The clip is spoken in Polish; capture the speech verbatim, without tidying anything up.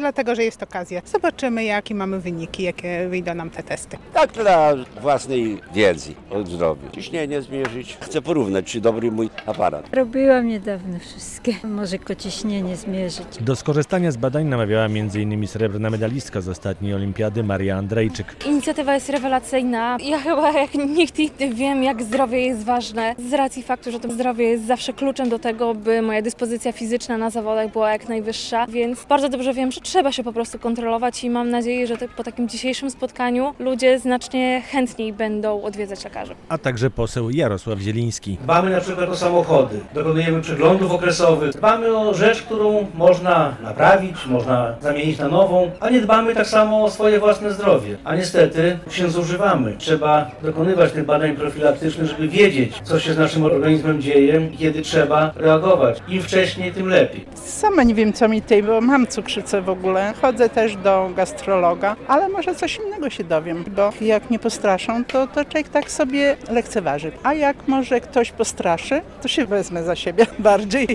dlatego że jest okazja. Zobaczymy, jakie mamy wyniki, jakie wyjdą nam te testy. Tak dla własnej wiedzy o zdrowiu. Ciśnienie zmierzyć. Chcę porównać, czy dobry mój aparat. Robiłam niedawno wszystkie. Może ciśnienie zmierzyć. Do skorzystania z badań namawiała między innymi srebrna medalistka z ostatniej olimpiady Maria Andrejczyk. Inicjatywa jest rewelacyjna. Ja chyba jak nikt inny wiem, jak zdrowie jest ważne. Z racji faktu, że to zdrowie jest zawsze kluczem do tego, by moja dyspozycja fizyczna na zawodach była jak najwyższa, więc bardzo dobrze wiem, że trzeba się po prostu kontrolować i mam nadzieję, że po takim dzisiejszym spotkaniu ludzie znacznie chętniej będą odwiedzać lekarzy. A także poseł Jarosław Zieliński. Dbamy na przykład o samochody, dokonujemy przeglądów okresowych, dbamy o rzecz, którą można naprawić, można zamienić na nową, a nie dbamy tak samo o swoje własne zdrowie. A niestety się zużywamy. Trzeba dokonywać tych badań profilaktycznych, żeby wiedzieć, co się z naszym organizmem dzieje i kiedy trzeba reagować. Im wcześniej, tym lepiej. Sama nie wiem, co mi tej, bo mam cukrzycę w ogóle. Chodzę też do gastrologa, ale może coś innego się dowiem, bo jak nie postraszą, to, to człowiek tak sobie lekceważy. A jak może ktoś postraszy, to się wezmę za siebie bardziej.